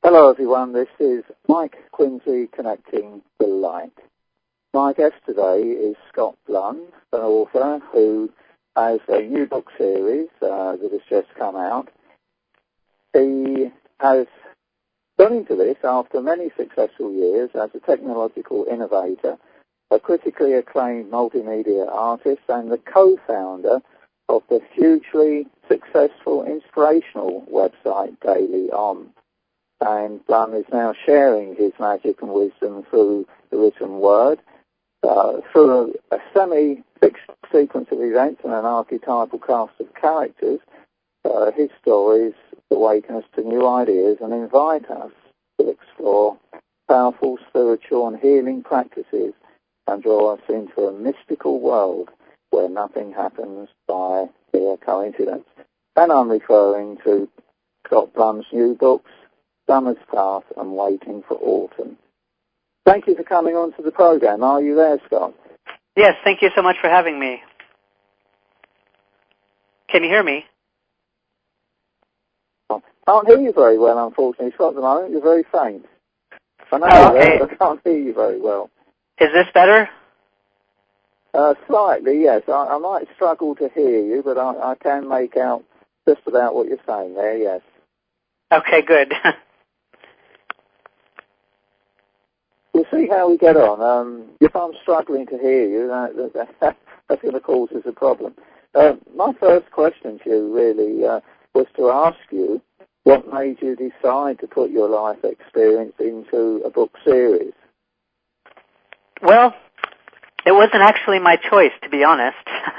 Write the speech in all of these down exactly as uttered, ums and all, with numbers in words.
Hello everyone, this is Mike Quincy connecting the light. My guest today is Scott Blum, an author who has a new book series uh, that has just come out. He has gone into this after many successful years as a technological innovator, a critically acclaimed multimedia artist and the co-founder of the hugely successful inspirational website Daily Om. And Blum is now sharing his magic and wisdom through the written word, uh, through a, a semi-fictional sequence of events and an archetypal cast of characters. Uh, his stories awaken us to new ideas and invite us to explore powerful spiritual and healing practices and draw us into a mystical world where nothing happens by mere coincidence. And I'm referring to Scott Blum's new books, Summer's Path and Waiting for Autumn. Thank you for coming on to the program. Are you there, Scott? Yes, thank you so much for having me. Can you hear me? I can't hear you very well, unfortunately, Scott, at the moment. You're very faint. I know Oh, you're okay. there, but I can't hear you very well. Is this better? Uh, slightly, yes. I, I might struggle to hear you, but I, I can make out just about what you're saying there, yes. Okay, good. We'll see how we get on. Um, if I'm struggling to hear you, that, that, that, that's going to cause us a problem. Uh, my first question to you really uh, was to ask you what made you decide to put your life experience into a book series. Well, it wasn't actually my choice, to be honest.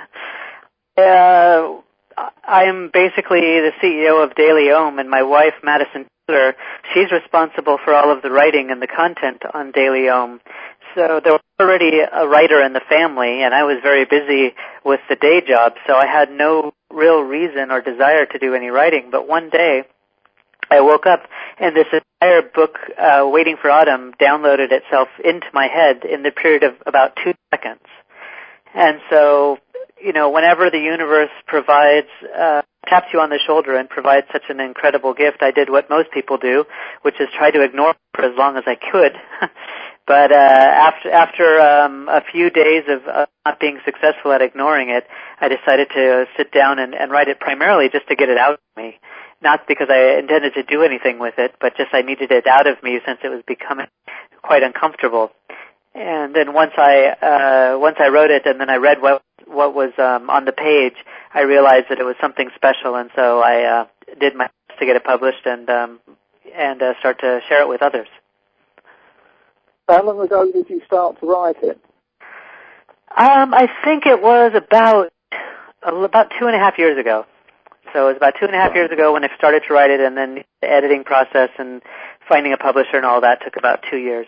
uh, I am basically the C E O of Daily Om, and my wife, Madison Taylor, she's responsible for all of the writing and the content on Daily Om. So there was already a writer in the family, and I was very busy with the day job, so I had no real reason or desire to do any writing. But one day, I woke up, and this entire book, uh, Waiting for Autumn, downloaded itself into my head in the period of about two seconds. And so, you know, whenever the universe provides, uh, taps you on the shoulder and provides such an incredible gift, I did what most people do, which is try to ignore it for as long as I could. But uh, after after um, a few days of uh, not being successful at ignoring it, I decided to sit down and, and write it primarily just to get it out of me. Not because I intended to do anything with it, but just I needed it out of me since it was becoming quite uncomfortable. And then once I uh, once I wrote it, and then I read what what was um, on the page, I realized that it was something special, and so I uh, did my best to get it published and um, and uh, start to share it with others. How long ago did you start to write it? Um, I think it was about about two and a half years ago. So it was about two and a half years ago when I started to write it, and then the editing process and finding a publisher and all that took about two years.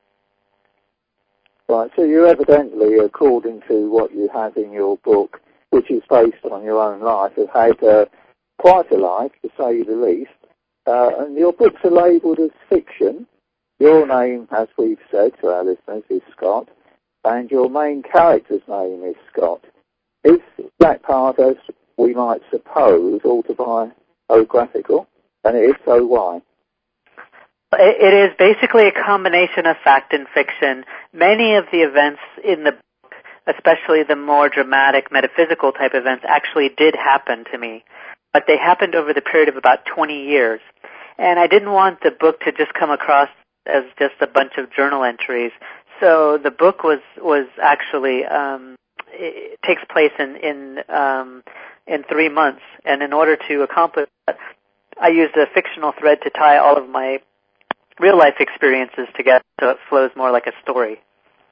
Right, so you evidently, according to what you have in your book, which is based on your own life, have had uh, quite a life, to say the least. Uh, and your books are labelled as fiction. Your name, as we've said to our listeners, is Scott, and your main character's name is Scott. Is that part, as we might suppose, autobiographical? And it is, so why? It is basically a combination of fact and fiction. Many of the events in the book, especially the more dramatic metaphysical type events, actually did happen to me. But they happened over the period of about twenty years. And I didn't want the book to just come across as just a bunch of journal entries. So the book was, was actually, um, it takes place in, in, um, in three months. And in order to accomplish that, I used a fictional thread to tie all of my real-life experiences together so it flows more like a story.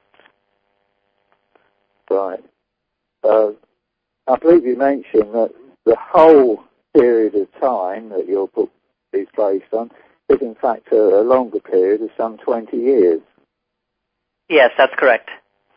Right. Uh, I believe you mentioned that the whole period of time that your book is based on is in fact a, a longer period of some twenty years. Yes, that's correct.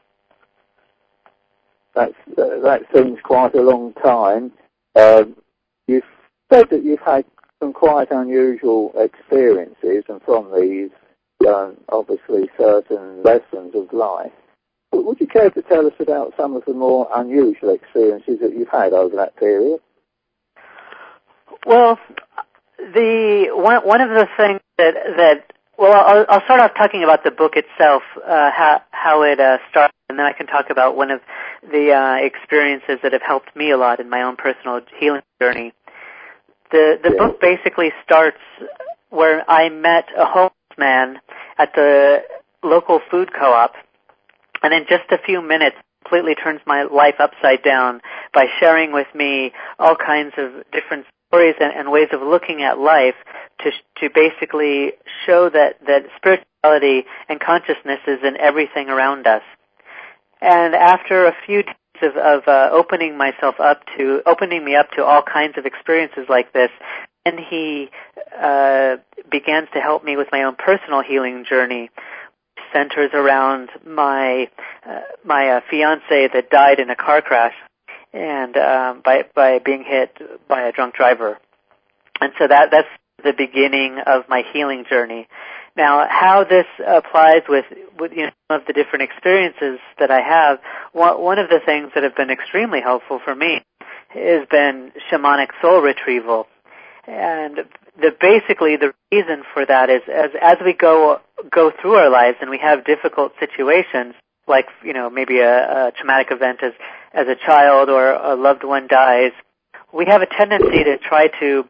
That's, uh, that seems quite a long time. Um, you've said that you've had some quite unusual experiences, and from these, learn obviously certain lessons of life. But would you care to tell us about some of the more unusual experiences that you've had over that period? Well, the one one of the things that that well, I'll, I'll start off talking about the book itself, uh, how how it uh, started, and then I can talk about one of the uh, experiences that have helped me a lot in my own personal healing journey. The the yeah. book basically starts where I met a homeless man at the local food co-op, and in just a few minutes completely turns my life upside down by sharing with me all kinds of different stories and, and ways of looking at life to to basically show that, that spirituality and consciousness is in everything around us. And after a few days of, of uh, opening myself up to, opening me up to all kinds of experiences like this, and he uh, begins to help me with my own personal healing journey, which centers around my uh, my uh, fiance that died in a car crash and um, by by being hit by a drunk driver. And so that that's the beginning of my healing journey. Now, how this applies with, with you know, some of the different experiences that I have, one, one of the things that have been extremely helpful for me has been shamanic soul retrieval. And the basically the reason for that is as as we go go through our lives and we have difficult situations, like you know maybe a, a traumatic event as as a child or a loved one dies, we have a tendency to try to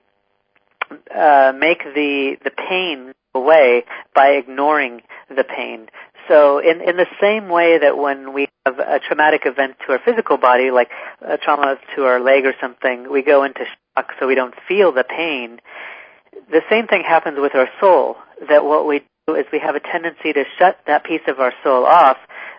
uh, make the the pain go away by ignoring the pain. So in in the same way that when we have a traumatic event to our physical body, like a trauma to our leg or something, we go into shock so we don't feel the pain. The same thing happens with our soul, that what we do is we have a tendency to shut that piece of our soul off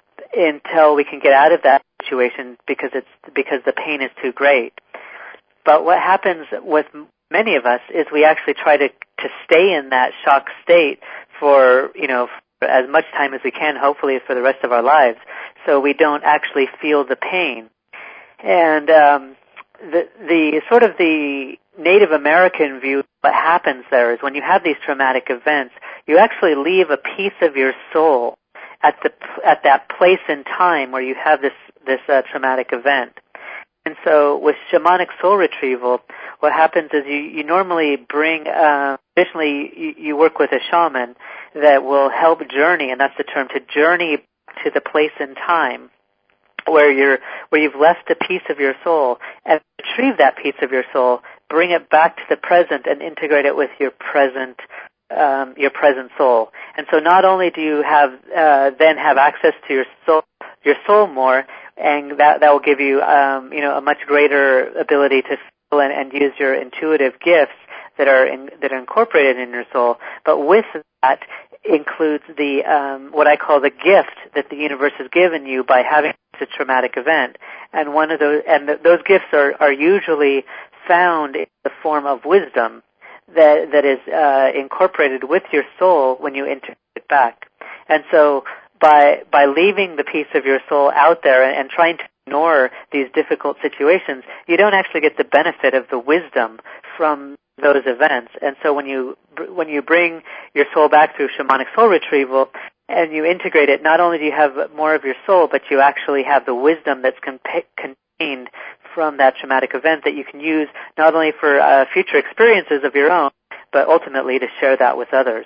until we can get out of that situation because it's because the pain is too great. But what happens with many of us is we actually try to to stay in that shock state for, you know, for as much time as we can, hopefully for the rest of our lives, so we don't actually feel the pain. And um, the the sort of the Native American view, what happens there is when you have these traumatic events, you actually leave a piece of your soul at the at that place and time where you have this this uh, traumatic event. And so with shamanic soul retrieval, what happens is you, you normally bring, uh, additionally you, you work with a shaman that will help journey, and that's the term, to journey to the place and time where you're, where you've left a piece of your soul, and retrieve that piece of your soul, bring it back to the present and integrate it with your present Um, your present soul. And so not only do you have uh, then have access to your soul, your soul more, and that that will give you um, you know a much greater ability to feel and, and use your intuitive gifts that are in, that are incorporated in your soul. But with that includes the um, what I call the gift that the universe has given you by having a traumatic event. And one of those and th- those gifts are are usually found in the form of wisdom that that is uh, incorporated with your soul when you integrate it back. And so by by leaving the piece of your soul out there and, and trying to ignore these difficult situations, you don't actually get the benefit of the wisdom from those events. And so when you when you bring your soul back through shamanic soul retrieval and you integrate it, not only do you have more of your soul, but you actually have the wisdom that's compa- contained from that traumatic event that you can use not only for uh, future experiences of your own, but ultimately to share that with others.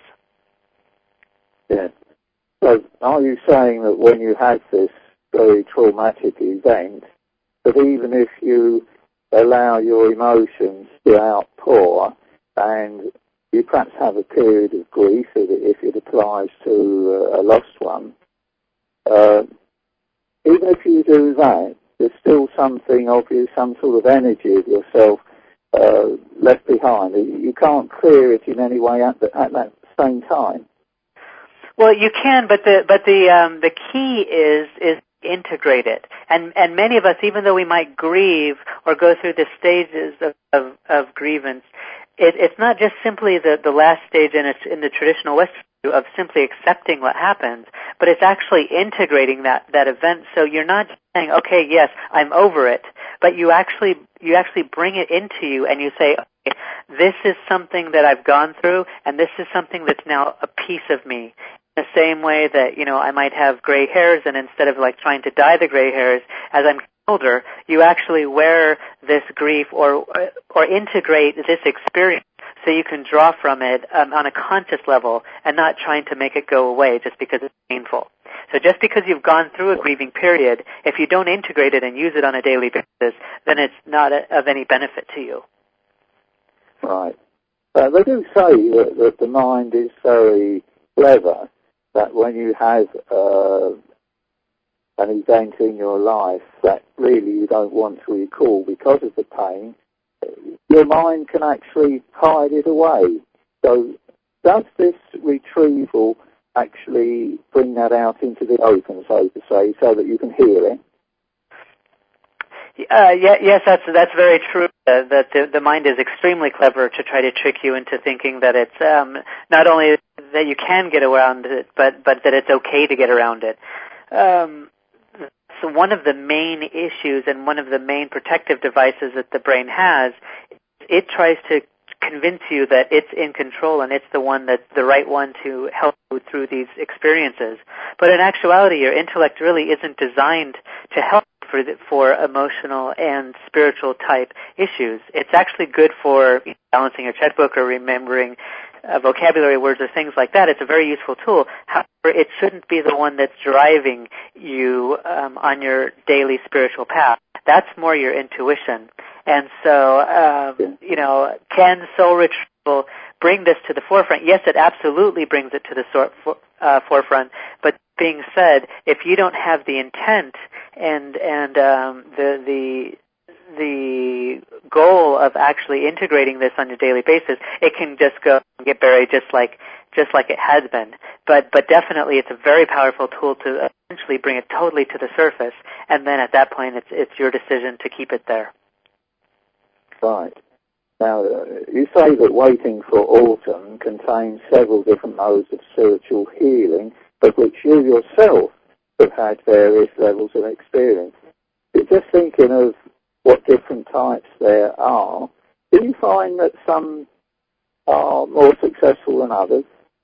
Yeah. So are you saying that when you have this very traumatic event, that even if you allow your emotions to outpour and you perhaps have a period of grief, if it applies to a lost one, uh, even if you do that, there's still something of you, some sort of energy of yourself uh, left behind. You can't clear it in any way at, the, at that same time. Well, you can, but the but the um, the key is is integrate it. And and many of us, even though we might grieve or go through the stages of of, of grievance, it, it's not just simply the the last stage in a, in the traditional Western view of simply accepting what happens, but it's actually integrating that that event. So you're not saying, okay, yes, I'm over it, but you actually you actually bring it into you and you say, okay, this is something that I've gone through, and this is something that's now a piece of me. In the same way that, you know, I might have gray hairs, and instead of like trying to dye the gray hairs as I'm older, you actually wear this grief or or integrate this experience so you can draw from it um, on a conscious level and not trying to make it go away just because it's painful. So just because you've gone through a grieving period, if you don't integrate it and use it on a daily basis, then it's not a, of any benefit to you. Right. Uh, they do say that, that the mind is very clever, that when you have uh, an event in your life that really you don't want to recall because of the pain, your mind can actually hide it away. So does this retrieval actually bring that out into the open, so to say, so that you can hear it? Uh, yeah, yes, that's that's very true. Uh, that the, the mind is extremely clever to try to trick you into thinking that it's um, not only that you can get around it, but but that it's okay to get around it. Um, so one of the main issues and one of the main protective devices that the brain has, it tries to convince you that it's in control and it's the one that's the right one to help you through these experiences. But in actuality, your intellect really isn't designed to help for the, for emotional and spiritual type issues. It's actually good for balancing your checkbook or remembering uh, vocabulary words or things like that. It's a very useful tool. However, it shouldn't be the one that's driving you um, on your daily spiritual path. That's more your intuition. And so, um, you know, can soul retrieval bring this to the forefront? Yes, it absolutely brings it to the sor- for, uh, forefront. But being said, if you don't have the intent and and um, the the the goal of actually integrating this on a daily basis, it can just go and get buried just like just like it has been. But but definitely, it's a very powerful tool to essentially bring it totally to the surface. And then at that point, it's it's your decision to keep it there. Right. Now, uh, you say that Waiting for Autumn contains several different modes of spiritual healing, of which you yourself have had various levels of experience. You're just thinking of what different types there are. Do you find that some are more successful than others?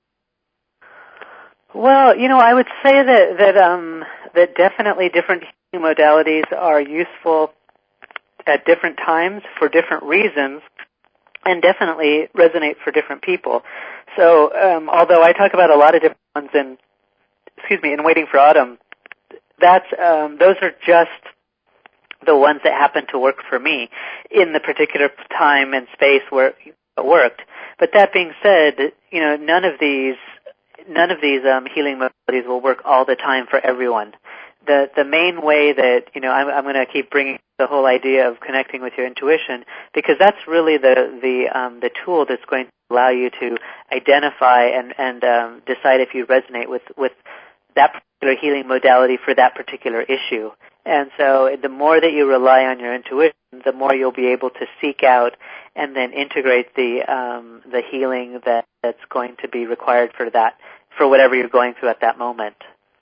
Well, you know, I would say that that um, that definitely different healing modalities are useful at different times for different reasons, and definitely resonate for different people. So, um, although I talk about a lot of different ones in, excuse me, in Waiting for Autumn, that's um, those are just the ones that happen to work for me in the particular time and space where it worked. But that being said, you know, none of these none of these um, healing modalities will work all the time for everyone. The the main way that, you know, I'm, I'm going to keep bringing the whole idea of connecting with your intuition, because that's really the the um, the tool that's going to allow you to identify and and um, decide if you resonate with with that particular healing modality for that particular issue. And so the more that you rely on your intuition, the more you'll be able to seek out and then integrate the um, the healing that, that's going to be required for that, for whatever you're going through at that moment.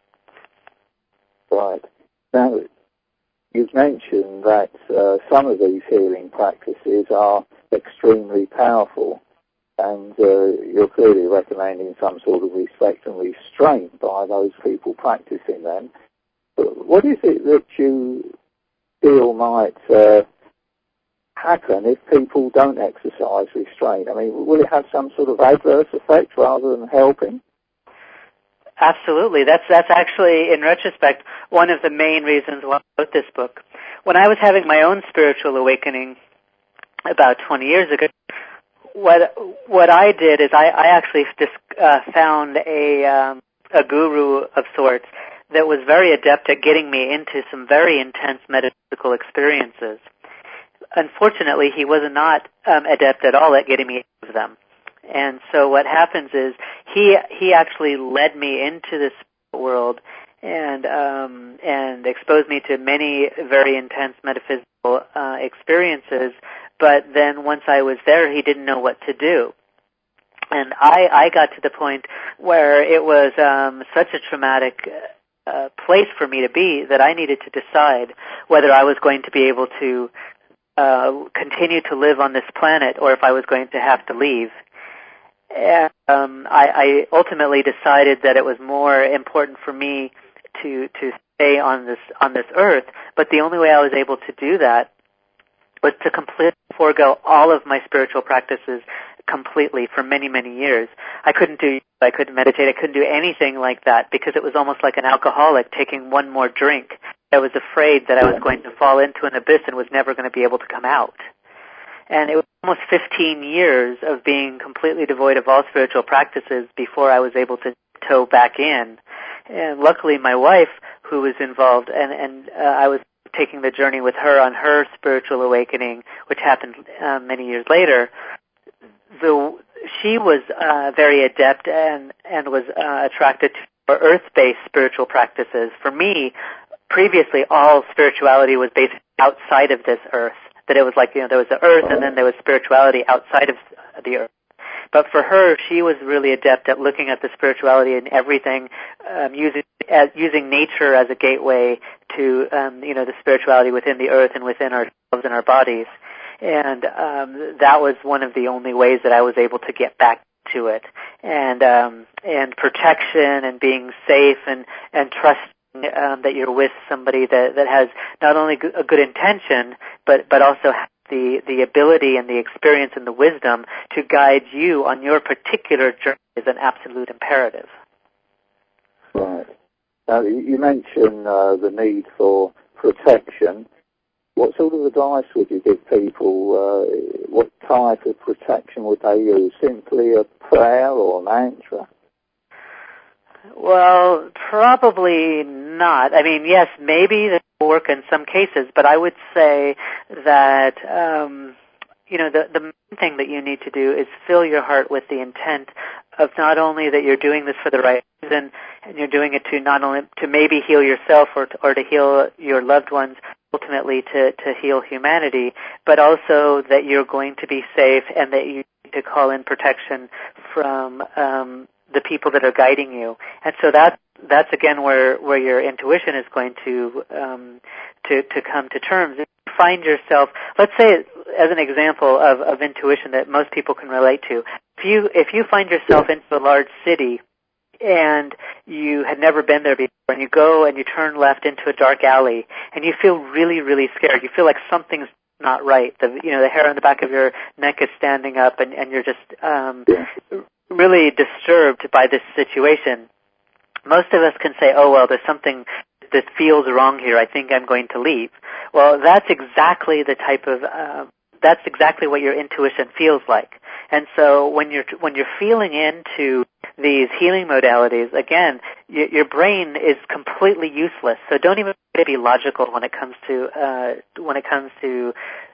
Right. Now, you've mentioned that uh, some of these healing practices are extremely powerful, and uh, you're clearly recommending some sort of respect and restraint by those people practicing them. But what is it that you feel might uh, happen if people don't exercise restraint? I mean, will it have some sort of adverse effect rather than helping? Absolutely. That's that's actually, in retrospect, one of the main reasons why I wrote this book. When I was having my own spiritual awakening about twenty years ago, what what I did is I, I actually just uh, found a um, a guru of sorts that was very adept at getting me into some very intense metaphysical experiences. Unfortunately, he was not um, adept at all at getting me out of them. And so what happens is he he actually led me into this world and um, and exposed me to many very intense metaphysical uh, experiences. But then once I was there, he didn't know what to do. And I, I got to the point where it was um, such a traumatic uh, place for me to be that I needed to decide whether I was going to be able to uh, continue to live on this planet or if I was going to have to leave. And, um, I, I ultimately decided that it was more important for me to to stay on this on this earth. But the only way I was able to do that was to completely forego all of my spiritual practices, completely for many, many years. I couldn't do, I couldn't meditate, I couldn't do anything like that because it was almost like an alcoholic taking one more drink. I was afraid that I was going to fall into an abyss and was never going to be able to come out. And it was almost fifteen years of being completely devoid of all spiritual practices before I was able to toe back in. And luckily my wife, who was involved, and, and uh, I was taking the journey with her on her spiritual awakening, which happened uh, many years later, the, she was uh, very adept and, and was uh, attracted to earth-based spiritual practices. For me, previously all spirituality was based outside of this earth, that it was like, you know, there was the earth and then there was spirituality outside of the earth. But for her, she was really adept at looking at the spirituality and everything, um, using as, using nature as a gateway to, um, you know, the spirituality within the earth and within ourselves and our bodies. And um, that was one of the only ways that I was able to get back to it. And um, and protection and being safe and and trusting um, that you're with somebody that that has not only a good intention, but but also the the ability and the experience and the wisdom to guide you on your particular journey is an absolute imperative. Right. Now, you mentioned uh, the need for protection. What sort of advice would you give people? Uh, what type of protection would they use? Simply a prayer or mantra? Well, probably not. I mean, yes, maybe that will work in some cases, but I would say that, um, you know, the, the main thing that you need to do is fill your heart with the intent of not only that you're doing this for the right reason, and you're doing it to not only to maybe heal yourself or to, or to heal your loved ones, ultimately to, to heal humanity, but also that you're going to be safe and that you need to call in protection from um, the people that are guiding you. And so that that's again where, where your intuition is going to um, to to come to terms. If you find yourself, let's say as an example of, of intuition that most people can relate to, if you if you find yourself into a large city and you had never been there before, and you go and you turn left into a dark alley, and you feel really, really scared. You feel like something's not right. The you know the hair on the back of your neck is standing up, and, and you're just um, really disturbed by this situation. Most of us can say, "Oh well, there's something that feels wrong here. I think I'm going to leave." Well, that's exactly the type of uh, that's exactly what your intuition feels like. And so when you're when you're feeling into these healing modalities, again, y- your brain is completely useless. So don't even try to be logical when it comes to uh, when it comes to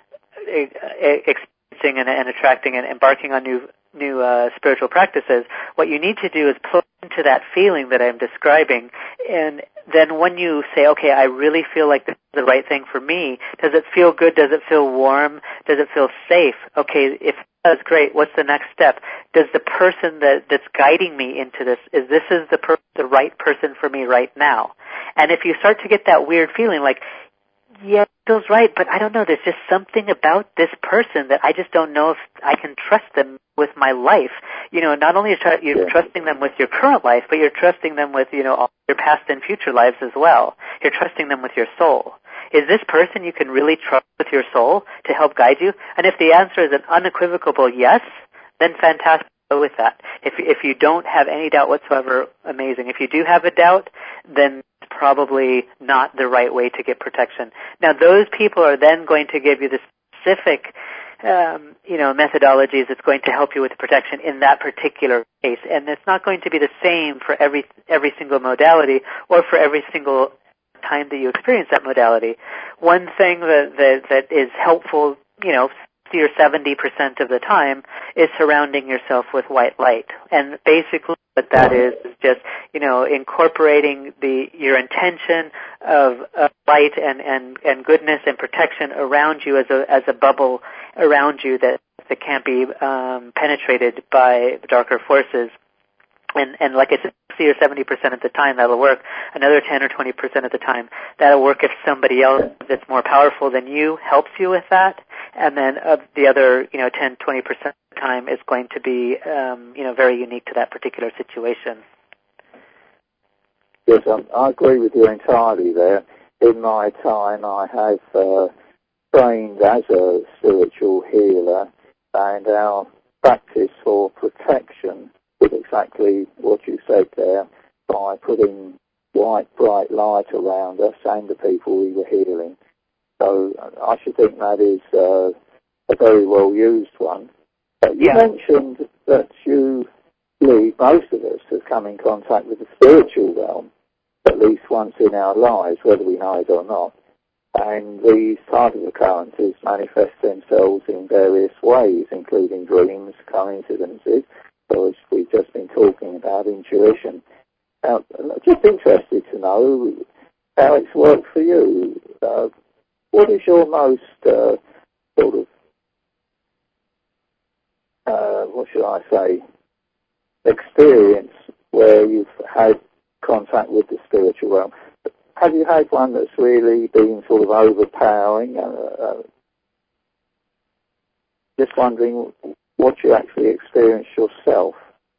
experiencing and, and attracting and embarking on new new uh, spiritual practices. What you need to do is plug into that feeling that I'm describing, and then when you say, okay, I really feel like this is the right thing for me, does it feel good? Does it feel warm? Does it feel safe? Okay, if that's great, what's the next step? Does the person that, that's guiding me into this, is this is the, per- the right person for me right now? And if you start to get that weird feeling like, yeah, it feels right, but I don't know, there's just something about this person that I just don't know if I can trust them with my life. You know, not only are you yeah. trusting them with your current life, but you're trusting them with, you know, all your past and future lives as well. You're trusting them with your soul. Is this person you can really trust with your soul to help guide you? And if the answer is an unequivocal yes, then fantastic, go with that. If if you don't have any doubt whatsoever, amazing. If you do have a doubt, then it's probably not the right way to get protection. Now, those people are then going to give you the specific Um, you know, methodologies that's going to help you with protection in that particular case. And it's not going to be the same for every every single modality or for every single time that you experience that modality. One thing that, that, that is helpful, you know, sixty or seventy percent of the time is surrounding yourself with white light. And basically what that is is just, you know, incorporating the your intention of, of light and, and, and goodness and protection around you as a as a bubble around you that, that can't be um, penetrated by darker forces. And, and like I said, sixty or seventy percent of the time that'll work. Another ten or twenty percent of the time that'll work if somebody else that's more powerful than you helps you with that. And then uh, the other, you know, ten, twenty percent of the time is going to be, um, you know, very unique to that particular situation. Yes, um, I agree with you entirely there. In my time, I have uh, trained as a spiritual healer, and our practice for protection with exactly what you said there, by putting white, bright light around us and the people we were healing. So I should think that is uh, a very well used one. Uh, you Yeah. mentioned that you believe most of us have come in contact with the spiritual realm at least once in our lives, whether we know it or not. And these type of occurrences manifest themselves in various ways, including dreams, coincidences, or as we've just been talking about, intuition. Now, just interested to know how it's worked for you. Uh, what is your most uh, sort of, uh, what should I say, experience where you've had contact with the spiritual realm? Have you had one that's really been sort of overpowering? Uh, uh, just wondering what you actually experienced yourself.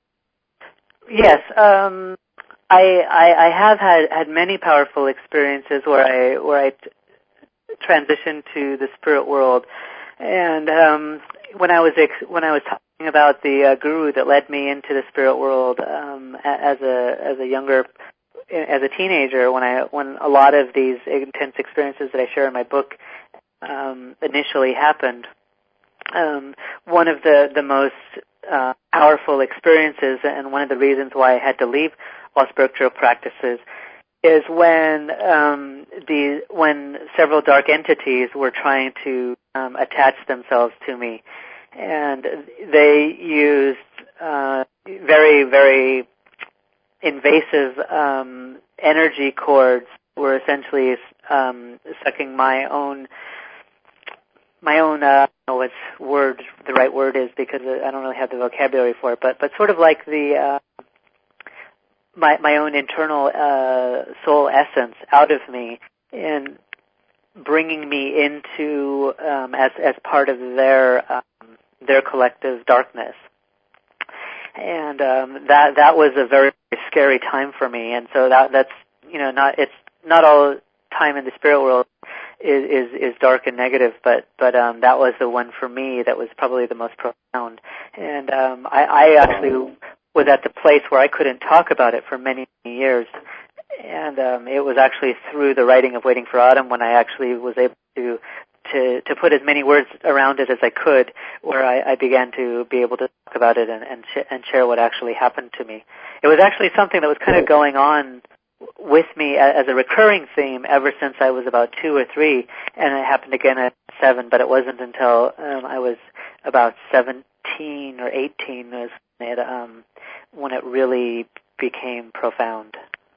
Yes, um, I, I I have had, had many powerful experiences where I where I t- transitioned to the spirit world, and um, when I was ex- when I was talking about the uh, guru that led me into the spirit world um, as a as a younger as a teenager, when I when a lot of these intense experiences that I share in my book um, initially happened, um, one of the the most uh, powerful experiences, and one of the reasons why I had to leave all spiritual practices, is when um, the when several dark entities were trying to um, attach themselves to me, and they used uh, very very invasive um, energy cords were essentially um, sucking my own my own uh, I don't know what word the right word is, because I don't really have the vocabulary for it, but but sort of like the uh, my my own internal uh, soul essence out of me and bringing me into um, as as part of their um, their collective darkness. And um, that that was a very scary time for me, and so that that's you know not it's not all time in the spirit world is is, is dark and negative, but but um, that was the one for me that was probably the most profound. And um, I, I actually was at the place where I couldn't talk about it for many, many years, and um, it was actually through the writing of Waiting for Autumn when I actually was able to. To, to put as many words around it as I could, where I, I began to be able to talk about it and and, sh- and share what actually happened to me. It was actually something that was kind of going on with me as a recurring theme ever since I was about two or three, and it happened again at seven, but it wasn't until um, I was about seventeen or eighteen was when it, um, when it really became profound.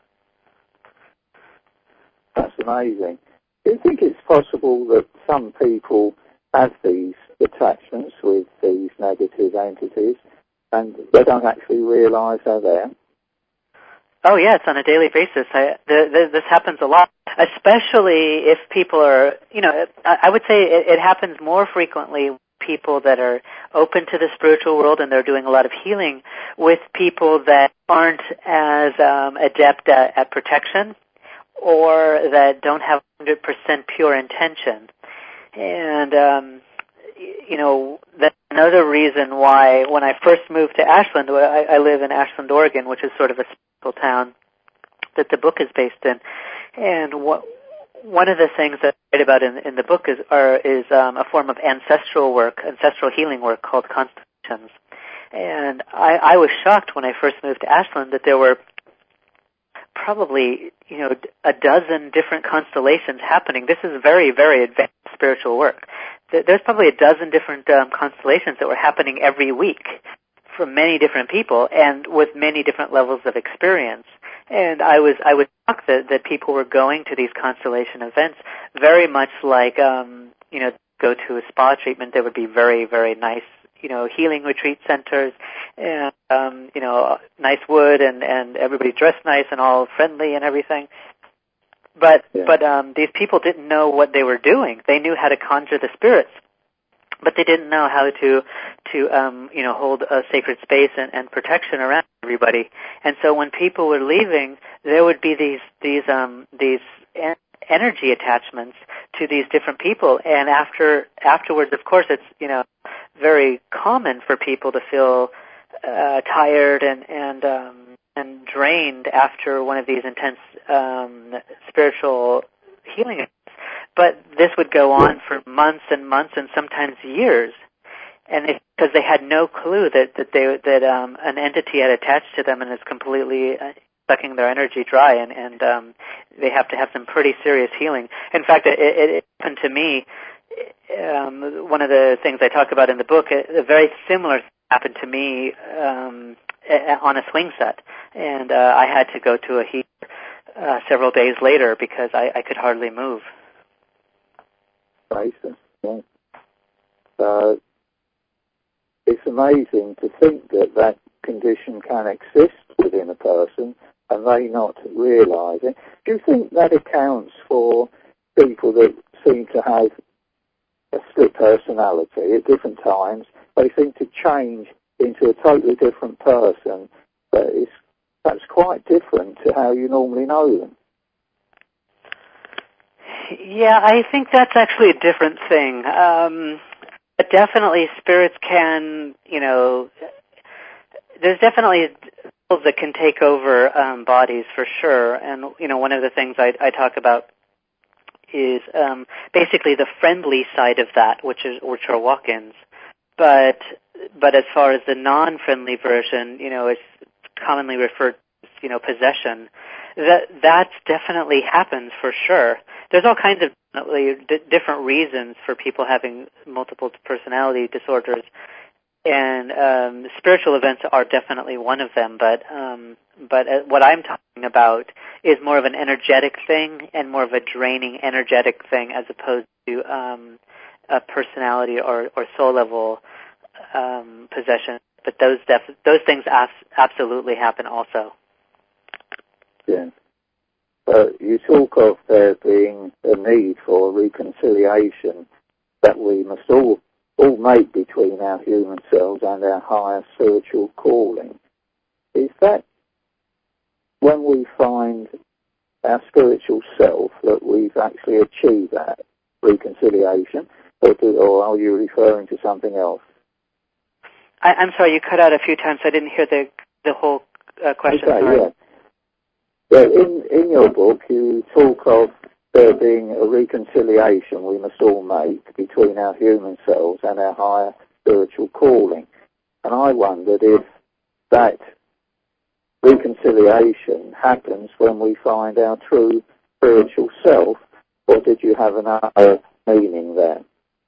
That's amazing. Do you think it's possible that some people have these attachments with these negative entities and they don't actually realise they're there? Oh, yeah, it's on a daily basis. I, the, the, this happens a lot, especially if people are, you know, I, I would say it, it happens more frequently with people that are open to the spiritual world and they're doing a lot of healing, with people that aren't as um, adept at, at protection, or that don't have one hundred percent pure intention. And, um, you know, that's another reason why when I first moved to Ashland, I, I live in Ashland, Oregon, which is sort of a spiritual town that the book is based in. And what, one of the things that I write about in, in the book is, are, is um, a form of ancestral work, ancestral healing work called constellations. And I, I was shocked when I first moved to Ashland that there were probably, you know, a dozen different constellations happening. This is very, very advanced spiritual work. There's probably a dozen different um, constellations that were happening every week from many different people and with many different levels of experience. And I was I was shocked that, that people were going to these constellation events very much like, um, you know, go to a spa treatment. There would be very, very nice, you know, healing retreat centers, and um, you know, nice wood, and, and everybody dressed nice and all friendly and everything. But yeah. but um, these people didn't know what they were doing. They knew how to conjure the spirits, but they didn't know how to to um, you know, hold a sacred space and, and protection around everybody. And so when people were leaving, there would be these these um, these en- energy attachments to these different people. And after afterwards, of course, it's, you know, very common for people to feel uh, tired and and um, and drained after one of these intense um, spiritual healing events. But this would go on for months and months and sometimes years, and because they had no clue that that they that um, an entity had attached to them and is completely uh, sucking their energy dry, and and um, they have to have some pretty serious healing. In fact, it, it, it happened to me. Um, one of the things I talk about in the book, a, a very similar thing happened to me um, a, on a swing set, and uh, I had to go to a healer uh, several days later because I, I could hardly move. Amazing. Yeah. Uh, it's amazing to think that that condition can exist within a person and they not realise it. Do you think that accounts for people that seem to have a split personality at different times? They seem to change into a totally different person that is perhaps quite different to how you normally know them. Yeah, I think that's actually a different thing. Um, but definitely spirits can, you know, there's definitely souls that can take over um, bodies for sure. And, you know, one of the things I, I talk about is um, basically the friendly side of that, which is which are walk-ins. But but as far as the non-friendly version, you know, it's commonly referred to as, you know, possession. That that's definitely happens for sure. There's all kinds of d- different reasons for people having multiple personality disorders, and um, spiritual events are definitely one of them. But um, but uh, what I'm talking about is more of an energetic thing and more of a draining energetic thing, as opposed to um, a personality or, or soul level um, possession. But those def- those things abs- absolutely happen also. Yeah. Uh, you talk of there being a need for reconciliation that we must all all make between our human selves and our higher spiritual calling. Is that when we find our spiritual self that we've actually achieved that reconciliation, or, do, or are you referring to something else? I, I'm sorry, you cut out a few times. I didn't hear the the whole uh, question. Okay, sorry. yeah. Well, in, in your book, you talk of there being a reconciliation we must all make between our human selves and our higher spiritual calling. And I wondered if that reconciliation happens when we find our true spiritual self, or did you have another meaning there?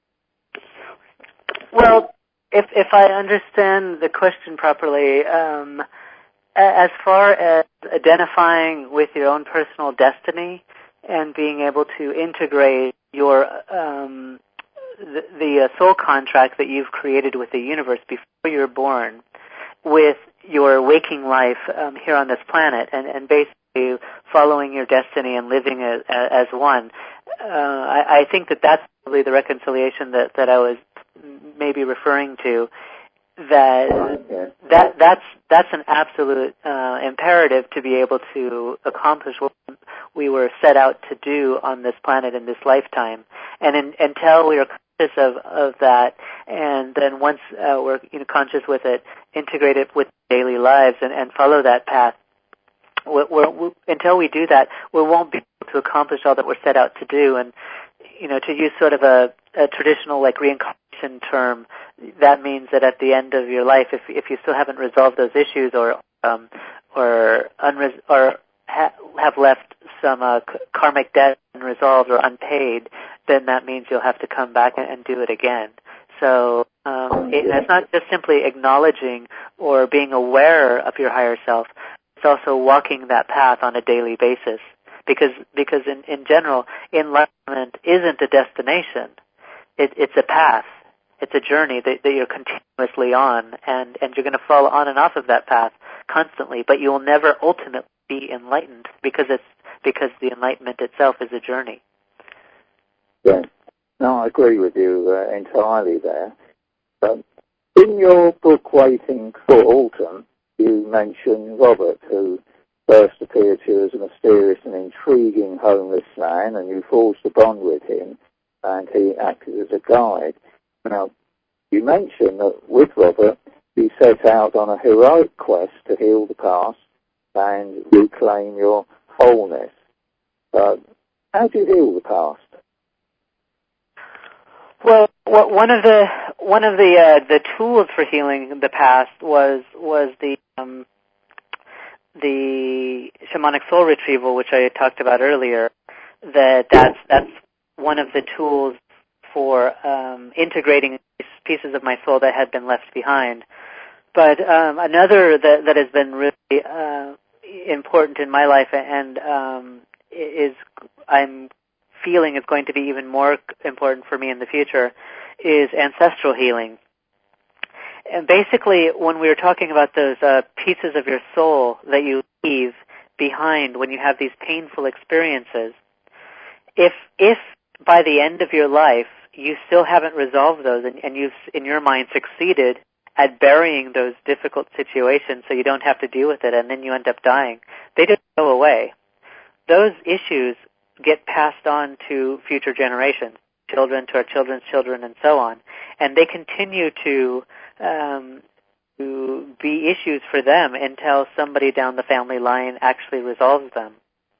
Well, if if I understand the question properly, um, as far as identifying with your own personal destiny and being able to integrate your um, the, the uh, soul contract that you've created with the universe before you're born with your waking life um, here on this planet, and, and basically following your destiny and living as, as one, uh, I, I think that that's really the reconciliation that, that I was maybe referring to. That that that's that's an absolute uh, imperative to be able to accomplish what we were set out to do on this planet in this lifetime. And in, until we are conscious of, of that, and then once uh, we're you know, conscious with it, integrate it with daily lives and, and follow that path. We're, we're, we, until we do that, we won't be able to accomplish all that we're set out to do. And you know, to use sort of a, a traditional like reincarnation term, that means that at the end of your life, if if you still haven't resolved those issues or um, or unres- or ha- have left some uh, karmic debt unresolved or unpaid, then that means you'll have to come back and, and do it again. So um, it, it's not just simply acknowledging or being aware of your higher self. It's also walking that path on a daily basis. Because because in, in general, enlightenment isn't a destination. It, it's a path. It's a journey that, that you're continuously on, and, and you're going to fall on and off of that path constantly, but you will never ultimately be enlightened because it's because the enlightenment itself is a journey. Yeah. No, I agree with you uh, entirely there. Um, in your book, Waiting for Autumn, you mention Robert, who first appeared to you as a mysterious and intriguing homeless man, and you forged a bond with him, and he acted as a guide. Now, you mentioned that with Robert, you set out on a heroic quest to heal the past and reclaim your wholeness. Uh, how do you heal the past? Well, one of the one of the uh, the tools for healing the past was was the um, the shamanic soul retrieval, which I talked about earlier. That that's that's one of the tools for um, integrating pieces of my soul that had been left behind. But um, another that that has been really uh, important in my life, and um, is I'm feeling is going to be even more important for me in the future, is ancestral healing. And basically, when we were talking about those uh, pieces of your soul that you leave behind when you have these painful experiences, if if by the end of your life you still haven't resolved those, and, and you've in your mind succeeded at burying those difficult situations so you don't have to deal with it, and then you end up dying, they don't go away. Those issues get passed on to future generations, children to our children's children, and so on. And they continue to um, to be issues for them until somebody down the family line actually resolves them.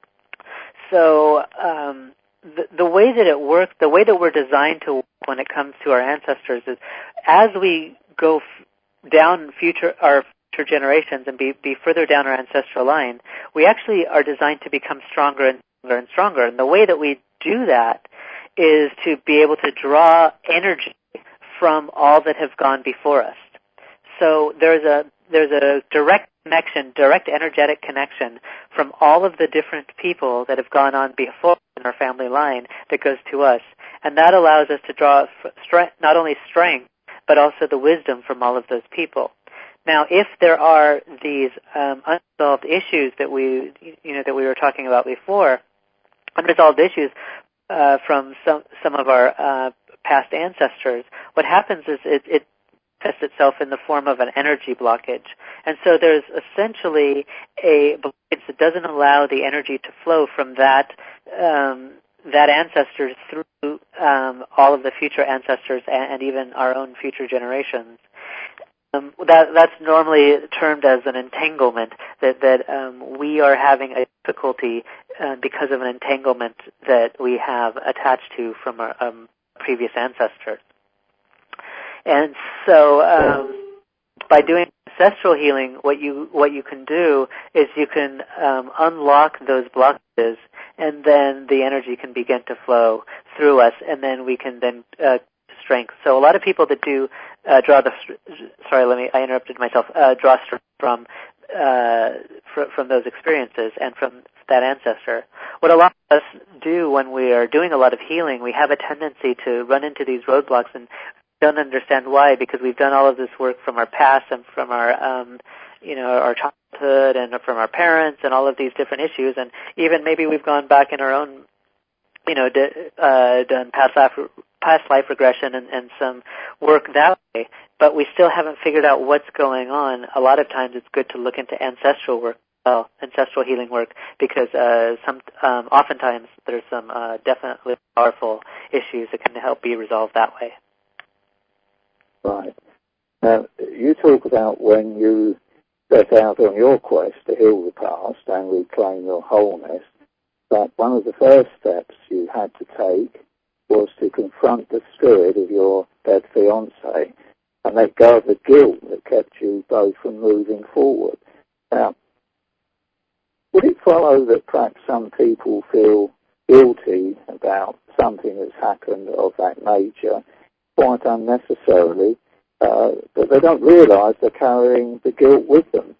So um, the, the way that it works, the way that we're designed to work when it comes to our ancestors is, as we go f- down future our future generations and be, be further down our ancestral line, we actually are designed to become stronger and stronger and stronger. And the way that we do that is to be able to draw energy from all that have gone before us. So there's a there's a direct connection, direct energetic connection from all of the different people that have gone on before in our family line that goes to us. And that allows us to draw strength, not only strength, but also the wisdom from all of those people. Now, if there are these um, unresolved issues that we, you know, that we were talking about before, unresolved issues uh, from some some of our uh, past ancestors, what happens is it, it manifests itself in the form of an energy blockage, and so there's essentially a blockage that doesn't allow the energy to flow from that um, that ancestor through um, all of the future ancestors and, and even our own future generations. Um, that, that's normally termed as an entanglement, that, that um, we are having a difficulty uh, because of an entanglement that we have attached to from our um, previous ancestors. And so um, by doing ancestral healing, what you what you can do is you can um, unlock those blockages, and then the energy can begin to flow through us, and then we can then uh, strength. So a lot of people that do uh, draw the sorry, let me I interrupted myself. Uh, draw strength from uh, fr- from those experiences and from that ancestor. What a lot of us do when we are doing a lot of healing, we have a tendency to run into these roadblocks and don't understand why, because we've done all of this work from our past and from our um, you know our childhood and from our parents and all of these different issues, and even maybe we've gone back in our own you know d- uh, done past life past life regression and, and some work that way, but we still haven't figured out what's going on. A lot of times it's good to look into ancestral work, well, ancestral healing work, because uh, some um, oftentimes there's some uh, definitely powerful issues that can help be resolved that way. Right. Now, you talk about when you set out on your quest to heal the past and reclaim your wholeness, that one of the first steps you had to take was to confront the spirit of your dead fiancé and let go of the guilt that kept you both from moving forward. Now, would it follow that perhaps some people feel guilty about something that's happened of that nature quite unnecessarily, uh, but they don't realise they're carrying the guilt with them?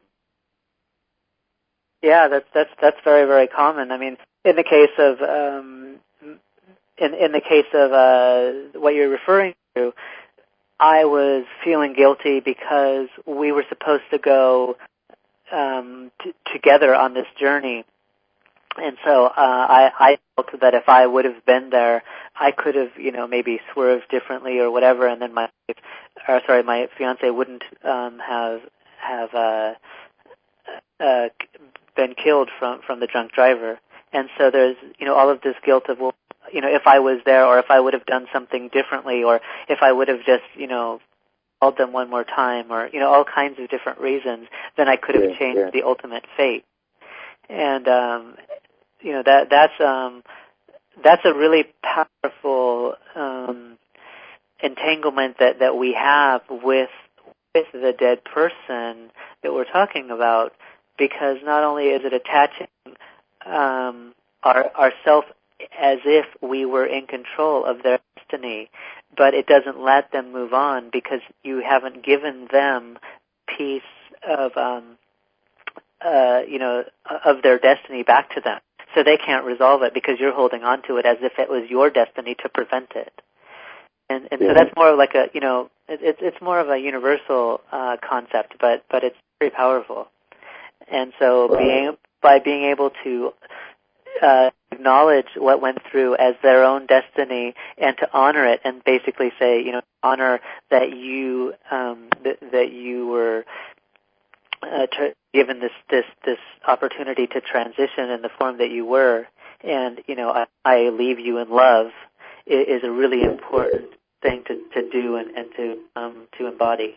Yeah, that's that's that's very very common. I mean, in the case of um, in in the case of uh, what you're referring to, I was feeling guilty because we were supposed to go um, t- together on this journey. And so uh, I, I felt that if I would have been there, I could have, you know, maybe swerved differently or whatever, and then my, or sorry, my fiance wouldn't um, have have uh, uh, been killed from from the drunk driver. And so there's, you know, all of this guilt of, well, you know, if I was there, or if I would have done something differently, or if I would have just, you know, called them one more time, or, you know, all kinds of different reasons, then I could have yeah, changed yeah. the ultimate fate. And, um, you know, that, that's, um, that's a really powerful, um, entanglement that, that we have with, with the dead person that we're talking about, because not only is it attaching, um, our, ourself as if we were in control of their destiny, but it doesn't let them move on because you haven't given them piece of, um, uh, you know, of their destiny back to them. So they can't resolve it because you're holding on to it as if it was your destiny to prevent it. And, and yeah. so that's more of like a, you know, it, it's it's more of a universal uh, concept, but but it's very powerful. And so Right. being by being able to uh, acknowledge what went through as their own destiny and to honor it, and basically say, you know, honor that you um, th- that you were uh, tr- given this this this opportunity to transition in the form that you were, and you know, I, I leave you in love, is, is a really important thing to, to do and, and to um, to embody.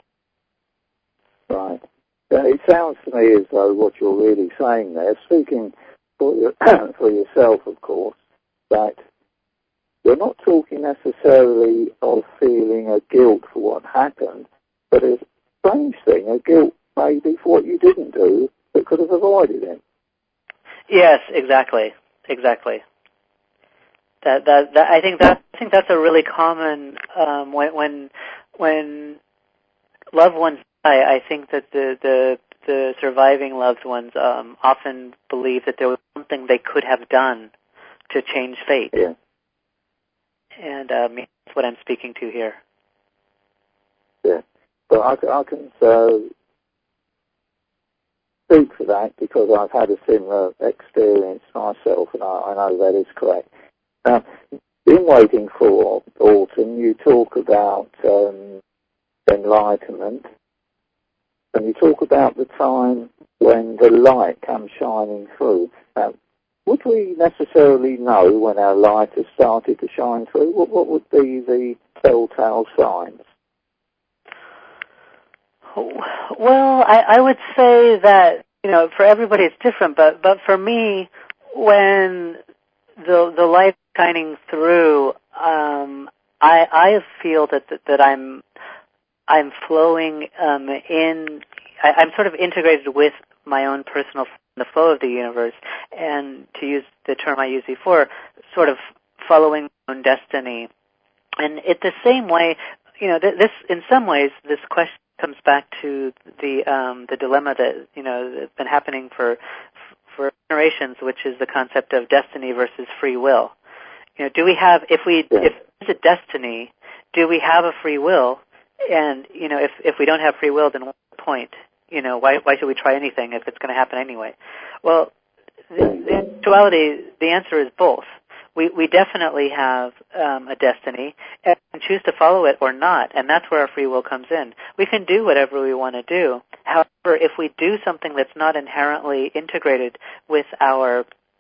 Right. Uh, it sounds to me as though what you're really saying there, speaking for, your, for yourself, of course, that you're not talking necessarily of feeling a guilt for what happened, but a strange thing, a guilt maybe for what you didn't do that could have avoided it. Yes, exactly, exactly. That that, that I think that I think that's a really common um, when when when loved ones die. I think that the the the surviving loved ones um, often believe that there was something they could have done to change fate. Yeah. And um, that's what I'm speaking to here. Yeah. But I, I can uh, speak for that because I've had a similar experience myself, and I, I know that is correct. Now, in Waiting for Autumn, you talk about um, enlightenment, and you talk about the time when the light comes shining through. Now, would we necessarily know when our light has started to shine through? What, what would be the telltale signs? Well, I, I would say that, you know, for everybody it's different, but, but for me, when the the light is shining through, um, I I feel that that, that I'm I'm flowing um, in. I, I'm sort of integrated with my own personal the flow of the universe, and to use the term I used before, sort of following my own destiny. And it the same way, you know, th- this in some ways this question comes back to the um, the dilemma that, you know, that's been happening for for generations, which is the concept of destiny versus free will. You know, do we have if we Yeah. if it's a destiny, do we have a free will? And you know, if if we don't have free will, then what's the point? You know, why why should we try anything if it's going to happen anyway? Well, the, the actuality, the answer is both. We we definitely have um, a destiny and choose to follow it or not, and that's where our free will comes in. We can do whatever we want to do. However, if we do something that's not inherently integrated with our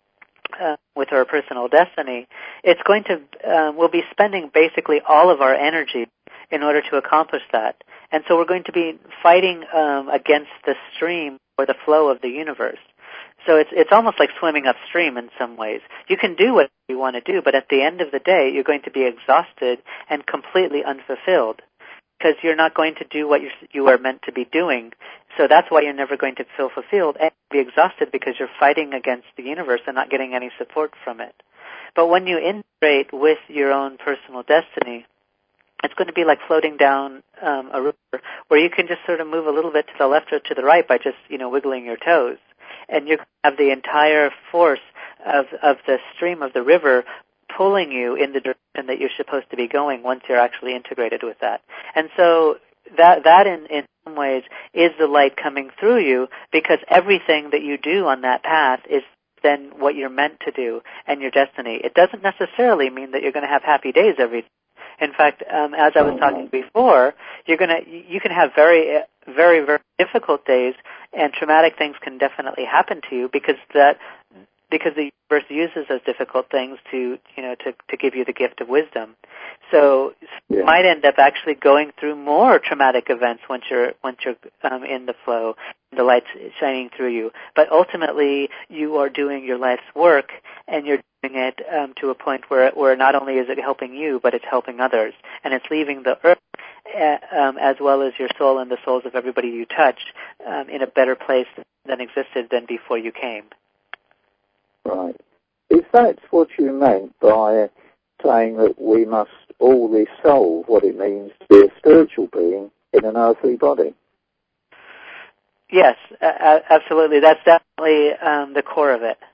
uh, with our personal destiny, it's going to uh, we'll be spending basically all of our energy in order to accomplish that, and so we're going to be fighting um, against the stream or the flow of the universe. So it's it's almost like swimming upstream in some ways. You can do what you want to do, but at the end of the day, you're going to be exhausted and completely unfulfilled because you're not going to do what you you are meant to be doing. So that's why you're never going to feel fulfilled and be exhausted because you're fighting against the universe and not getting any support from it. But when you integrate with your own personal destiny, it's going to be like floating down um, a river where you can just sort of move a little bit to the left or to the right by just, you know, wiggling your toes. And you have the entire force of of the stream of the river pulling you in the direction that you're supposed to be going once you're actually integrated with that. And so that that in, in some ways is the light coming through you, because everything that you do on that path is then what you're meant to do and your destiny. It doesn't necessarily mean that you're going to have happy days every day. In fact, um, as I was talking before, you're gonna you can have very very very difficult days, and traumatic things can definitely happen to you because that because the universe uses those difficult things to, you know, to, to give you the gift of wisdom. So yeah. you might end up actually going through more traumatic events once you're once you're um, in the flow, the light's shining through you. But ultimately, you are doing your life's work, and you're doing it um, to a point where where not only is it helping you, but it's helping others, and it's leaving the earth, uh, um, as well as your soul and the souls of everybody you touch, um, in a better place than existed than before you came. Right. Is that what you meant by saying that we must all resolve what it means to be a spiritual being in an earthly body? Yes, uh, absolutely. That's definitely um, the core of it.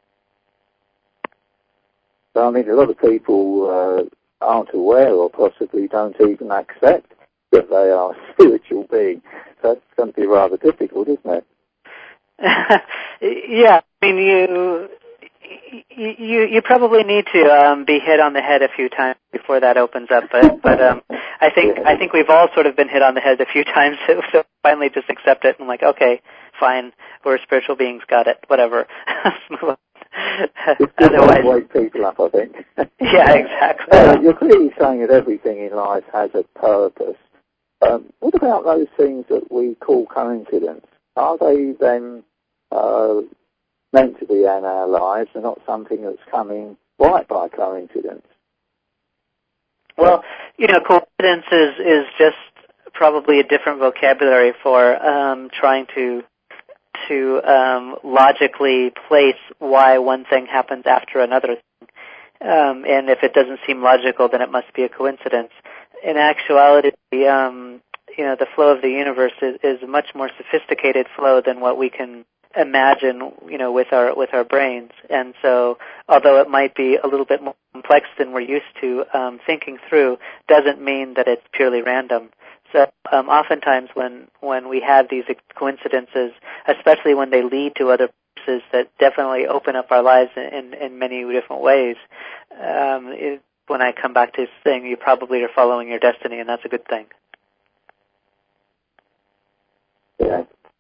I mean, a lot of people uh, aren't aware or possibly don't even accept that they are a spiritual being. So that's going to be rather difficult, isn't it? Yeah, I mean, you... You you probably need to um, be hit on the head a few times before that opens up, but but um, I think I think we've all sort of been hit on the head a few times, so, so finally just accept it and like, okay, fine, we're spiritual beings, got it, whatever. Otherwise, wake people up, I think. Yeah, exactly. Uh, you're clearly saying that everything in life has a purpose. Um, what about those things that we call coincidence? Are they then uh, meant to be in our lives and not something that's coming right by coincidence? Well, you know, coincidence is, is just probably a different vocabulary for um, trying to to um, logically place why one thing happens after another thing. Um, and if it doesn't seem logical, then it must be a coincidence. In actuality, um, you know, the flow of the universe is, is a much more sophisticated flow than what we can imagine, you know, with our with our brains. And so, although it might be a little bit more complex than we're used to um, thinking through, doesn't mean that it's purely random. So, um, oftentimes when when we have these coincidences, especially when they lead to other purposes that definitely open up our lives in in many different ways, um, it, when I come back to this thing, you probably are following your destiny, and that's a good thing. Yeah.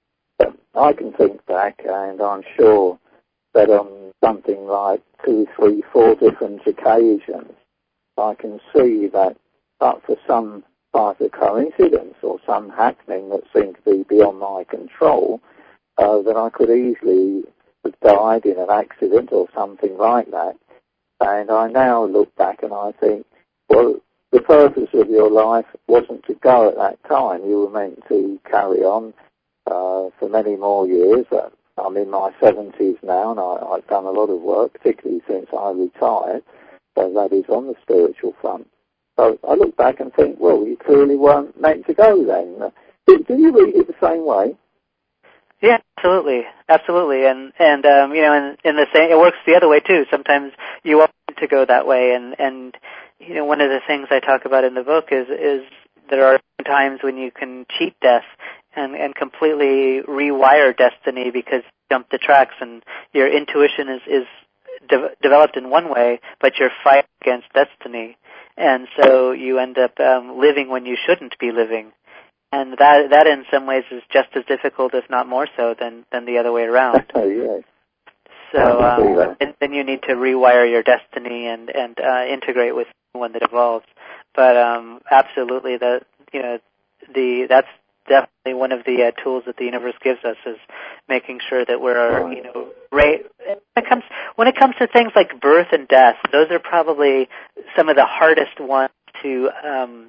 I can think back, and I'm sure that on something like two, three, four different occasions, I can see that, but for some type of coincidence or some happening that seemed to be beyond my control, uh, that I could easily have died in an accident or something like that. And I now look back and I think, well, the purpose of your life wasn't to go at that time. You were meant to carry on Uh, for many more years. Uh, I'm in my seventies now, and I, I've done a lot of work, particularly since I retired, so that is on the spiritual front. So I look back and think, well, you clearly weren't meant to go then. Uh, do, do you read it the same way? Yeah, absolutely, absolutely, and and um, you know, in, in the same, it works the other way too. Sometimes you want to go that way, and and you know, one of the things I talk about in the book is is there are times when you can cheat death and and completely rewire destiny because you jump the tracks and your intuition is is de- developed in one way, but you're fighting against destiny, and so you end up um, living when you shouldn't be living. And that that in some ways is just as difficult, if not more so, than, than the other way around. Oh, yes. So um, and then you need to rewire your destiny and and uh, integrate with one that evolves. But um, absolutely, the you know the that's definitely one of the uh, tools that the universe gives us is making sure that we're you know right. When it comes when it comes to things like birth and death, those are probably some of the hardest ones to um,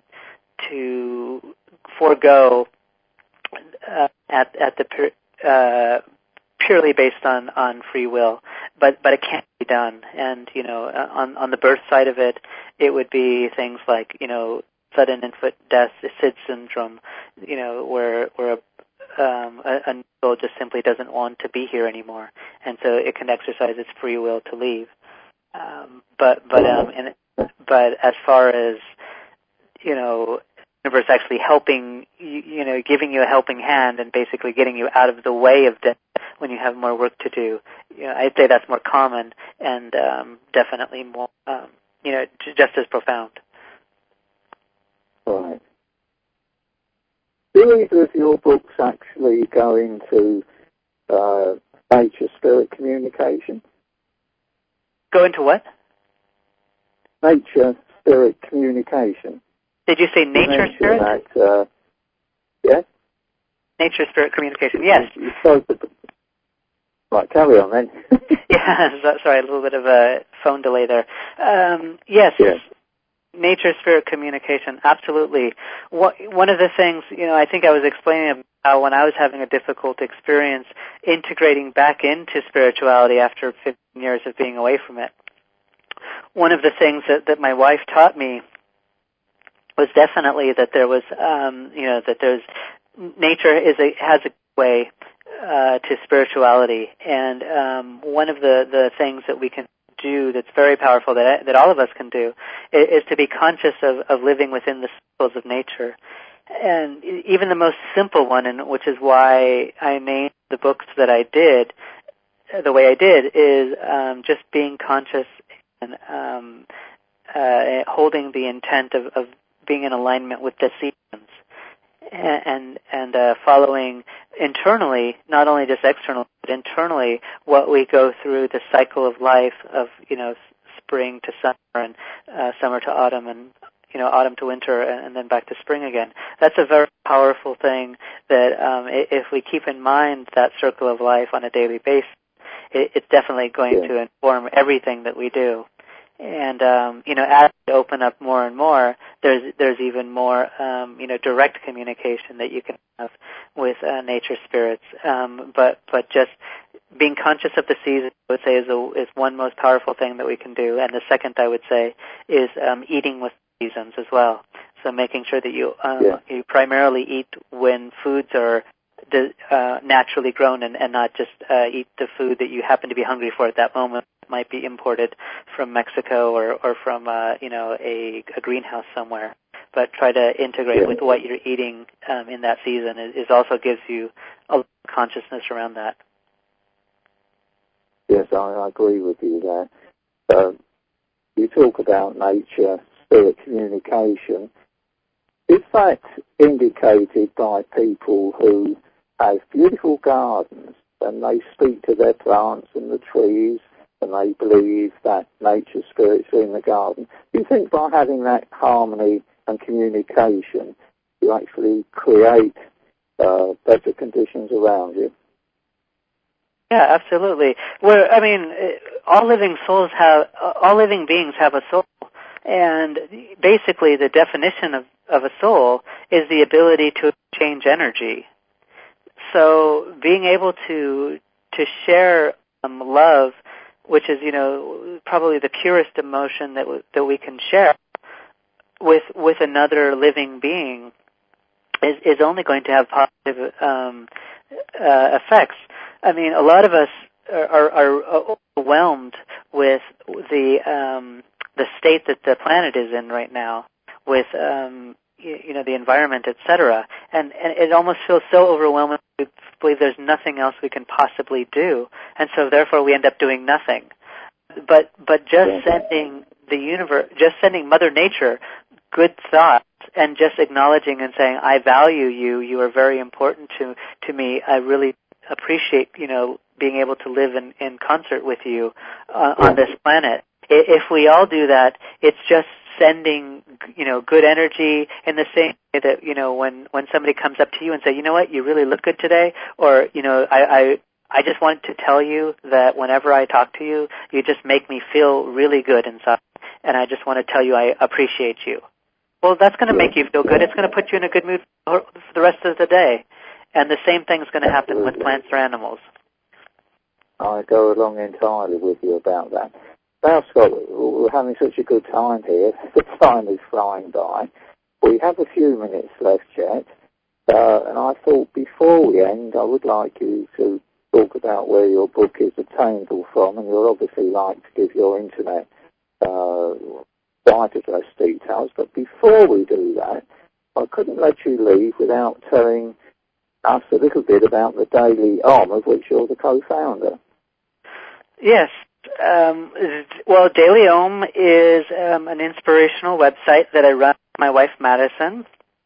to forego uh, at at the uh, purely based on, on free will, but but it can't be done. And you know, on on the birth side of it, it would be things like you know sudden infant death, S I D syndrome, you know, where where a, um, a, a soul just simply doesn't want to be here anymore, and so it can exercise its free will to leave. Um, but but um, and, but as far as you know. Universe actually helping, you, you know, giving you a helping hand and basically getting you out of the way of death when you have more work to do. You know, I'd say that's more common and um, definitely more, um, you know, just as profound. Right. Do either of your books actually go into uh, nature-spirit communication? Go into what? Nature-spirit communication. Did you say nature-spirit? That, uh, yes? Nature-spirit communication, yes. You, you spoke of, right, carry on then. Yeah, sorry, a little bit of a phone delay there. Um, yes, yes. Nature-spirit communication, absolutely. What, one of the things, you know, I think I was explaining how when I was having a difficult experience integrating back into spirituality after fifteen years of being away from it, one of the things that, that my wife taught me was definitely that there was, um, you know, that there's, nature is a, has a way uh, to spirituality, and um, one of the, the things that we can do that's very powerful that that all of us can do is, is to be conscious of, of living within the cycles of nature. And even the most simple one, and which is why I named the books that I did the way I did, is um, just being conscious and um, uh, holding the intent of, of being in alignment with the seasons, and and uh, following internally, not only just externally, but internally, what we go through the cycle of life of, you know, spring to summer and uh, summer to autumn and, you know, autumn to winter and, and then back to spring again. That's a very powerful thing that um, if we keep in mind that circle of life on a daily basis, it, it's definitely going yeah. to inform everything that we do. And, um, you know, as we open up more and more, there's there's even more, um, you know, direct communication that you can have with uh, nature spirits. Um, but but just being conscious of the season, I would say, is a, is one most powerful thing that we can do. And the second, I would say, is um, eating with seasons as well. So making sure that you um, yeah. you primarily eat when foods are uh, naturally grown, and, and not just uh, eat the food that you happen to be hungry for at that moment. It might be imported from Mexico or, or from uh, you know a, a greenhouse somewhere. But try to integrate yeah. with what you're eating um, in that season. It, it also gives you a consciousness around that. Yes, I, I agree with you there. Um, you talk about nature, spirit communication. Is that indicated by people who have beautiful gardens and they speak to their plants and the trees and they believe that nature spirits are in the garden? Do you think by having that harmony and communication you actually create uh, better conditions around you? Yeah, absolutely. Well, I mean, all living souls have, all living beings have a soul, and basically the definition of, of a soul is the ability to exchange energy. So being able to to share um, love, which is, you know, probably the purest emotion that w- that we can share with with another living being, is is only going to have positive um, uh, effects. I mean, a lot of us are, are, are overwhelmed with the um, the state that the planet is in right now, with um, you, you know the environment, et cetera. And and it almost feels so overwhelming. We believe there's nothing else we can possibly do, and so therefore we end up doing nothing. But but just sending the universe, just sending Mother Nature good thoughts, and just acknowledging and saying, I value you. You are very important to to me. I really appreciate, you know, being able to live in, in concert with you uh, on this planet. If we all do that, it's just sending, you know, good energy in the same way that, you know, when, when somebody comes up to you and say, you know what, you really look good today, or, you know, I, I, I just want to tell you that whenever I talk to you, you just make me feel really good inside, and I just want to tell you I appreciate you. Well, that's going to make you feel good. It's going to put you in a good mood for the rest of the day. And the same thing is going to happen with plants or animals. I go along entirely with you about that. Now, Scott, we're having such a good time here. The time is flying by. We have a few minutes left yet. Uh, and I thought before we end, I would like you to talk about where your book is obtainable from. And you'll obviously like to give your internet uh, site address details. But before we do that, I couldn't let you leave without telling us a little bit about the Daily Om, of which you're the co-founder. Yes. Um, well, Daily Om is um, an inspirational website that I run with my wife, Madison.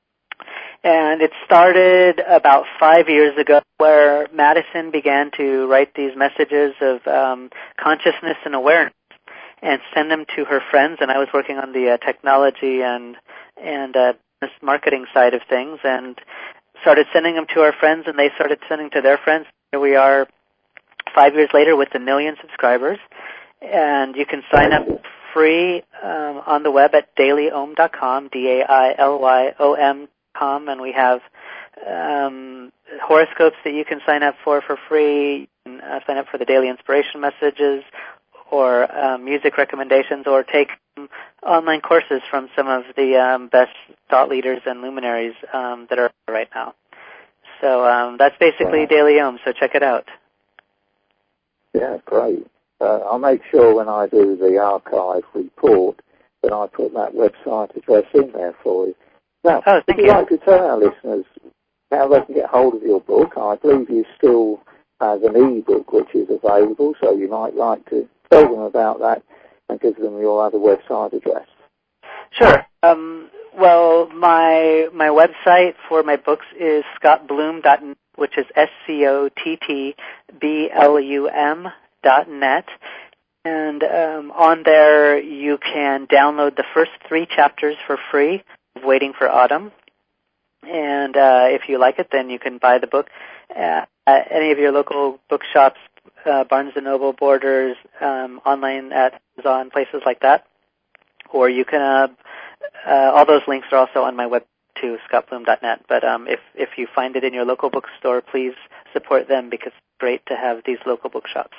And it started about five years ago, where Madison began to write these messages of um, consciousness and awareness. and send them to her friends. And I was working on the uh, technology and and uh, business marketing side of things, and started sending them to our friends, and they started sending to their friends. Here we are five years later with a million subscribers, and you can sign up free um, on the web at daily ohm dot com, D A I L Y O M dot com, and we have um, horoscopes that you can sign up for for free. You can uh, sign up for the daily inspiration messages, or um, music recommendations, or take um, online courses from some of the um, best thought leaders and luminaries um, that are right now. So um, that's basically Wow. Daily Ohm, so check it out. Yeah, great. Uh, I'll make sure when I do the archive report that I put that website address in there for you. Now, Oh, if thank you'd you. like to tell our listeners how they can get hold of your book, I believe you still have an e-book which is available, so you might like to tell them about that and give them your other website address. Sure. Um, well, my my website for my books is scott bloom dot net, which is S C O T T B L U M dot net. And um, on there you can download the first three chapters for free of Waiting for Autumn. And uh, if you like it, then you can buy the book at, at any of your local bookshops, uh, Barnes and Noble, Borders, um, online at Amazon, places like that. Or you can, uh, uh, all those links are also on my web too, scott bloom dot net. But um, if, if you find it in your local bookstore, please support them, because it's great to have these local bookshops.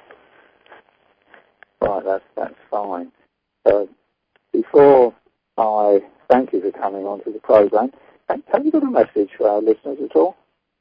Right, that's, that's fine. Uh, before I thank you for coming onto the program, have you got a message for our listeners at all?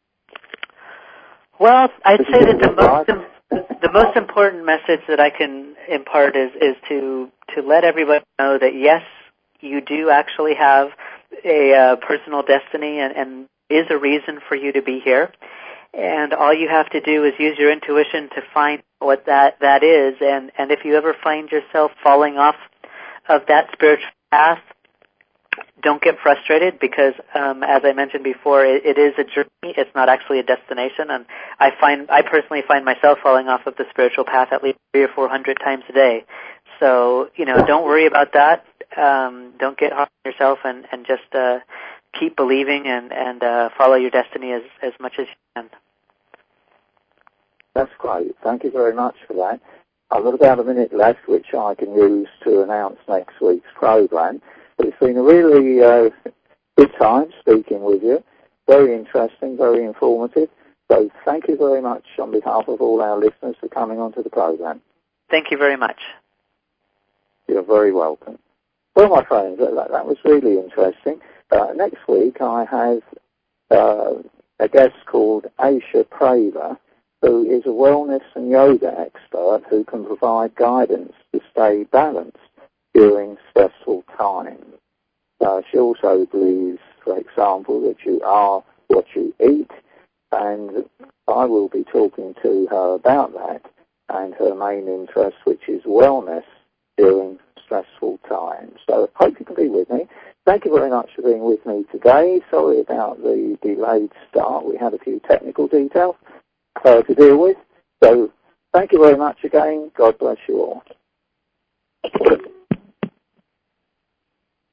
Well, I'd This say is that the right. most the most important message that I can impart is is to to let everybody know that yes, you do actually have a uh, personal destiny, and, and is a reason for you to be here. And all you have to do is use your intuition to find what that that is. And and if you ever find yourself falling off of that spiritual path, don't get frustrated, because um, as I mentioned before, it, it is a journey. It's not actually a destination. And I find I personally find myself falling off of the spiritual path at least three or four hundred times a day. So you know, don't worry about that. Um, don't get hard on yourself, and and just uh, keep believing and and uh, follow your destiny as as much as you can. That's great. Thank you very much for that. I've got about a minute left, which I can use to announce next week's program. But it's been a really uh, good time speaking with you. Very interesting, very informative. So thank you very much on behalf of all our listeners for coming onto the program. Thank you very much. You're very welcome. Well, my friends, that, that was really interesting. Uh, next week I have uh, a guest called Aisha Praver, who is a wellness and yoga expert who can provide guidance to stay balanced during stressful times. Uh, she also believes, for example, that you are what you eat, and I will be talking to her about that and her main interest, which is wellness during stressful times. So I hope you can be with me. Thank you very much for being with me today. Sorry about the delayed start. We had a few technical details uh, to deal with. So thank you very much again. God bless you all.